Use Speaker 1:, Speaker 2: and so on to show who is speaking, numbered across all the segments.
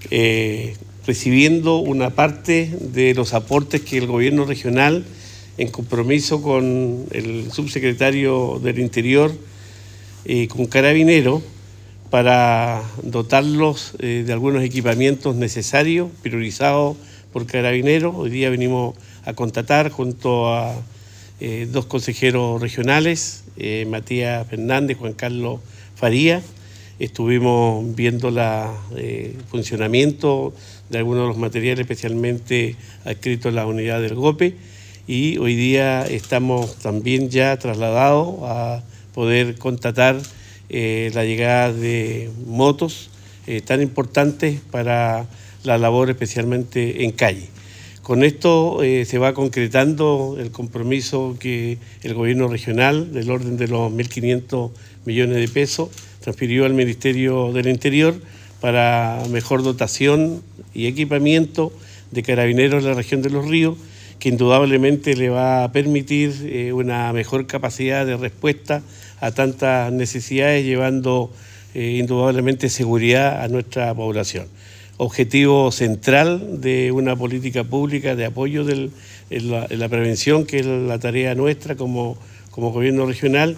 Speaker 1: recibiendo una parte de los aportes que el gobierno regional, en compromiso con el subsecretario del Interior y con Carabineros, para dotarlos de algunos equipamientos necesarios, priorizados por Carabineros. Hoy día venimos a contratar junto a dos consejeros regionales, Matías Fernández, Juan Carlos Faría. Estuvimos viendo el funcionamiento de algunos de los materiales, especialmente adscritos a la unidad del GOPE, y hoy día estamos también ya trasladados a poder contratar la llegada de motos tan importantes para la labor, especialmente en calle. Con esto se va concretando el compromiso que el gobierno regional, del orden de los 1.500 millones de pesos, transfirió al Ministerio del Interior para mejor dotación y equipamiento de Carabineros en la región de Los Ríos, que indudablemente le va a permitir una mejor capacidad de respuesta a tantas necesidades, llevando indudablemente seguridad a nuestra población. Objetivo central de una política pública de apoyo en la prevención, que es la tarea nuestra como gobierno regional,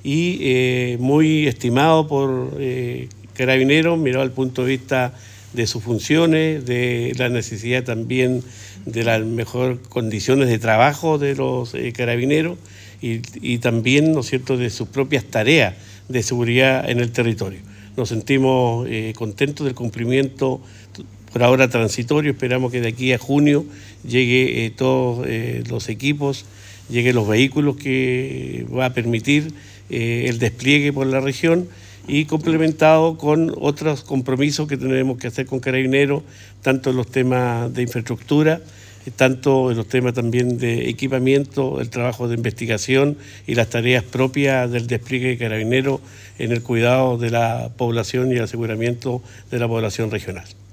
Speaker 1: y muy estimado por Carabineros, mirado al punto de vista de sus funciones, de la necesidad también de las mejores condiciones de trabajo de los carabineros y también, ¿no es cierto?, de sus propias tareas de seguridad en el territorio. Nos sentimos contentos del cumplimiento, por ahora transitorio. Esperamos que de aquí a junio llegue todos los equipos, lleguen los vehículos que va a permitir el despliegue por la región, y complementado con otros compromisos que tenemos que hacer con Carabineros, tanto en los temas de infraestructura, tanto en los temas también de equipamiento, el trabajo de investigación y las tareas propias del despliegue de Carabineros en el cuidado de la población y el aseguramiento de la población regional.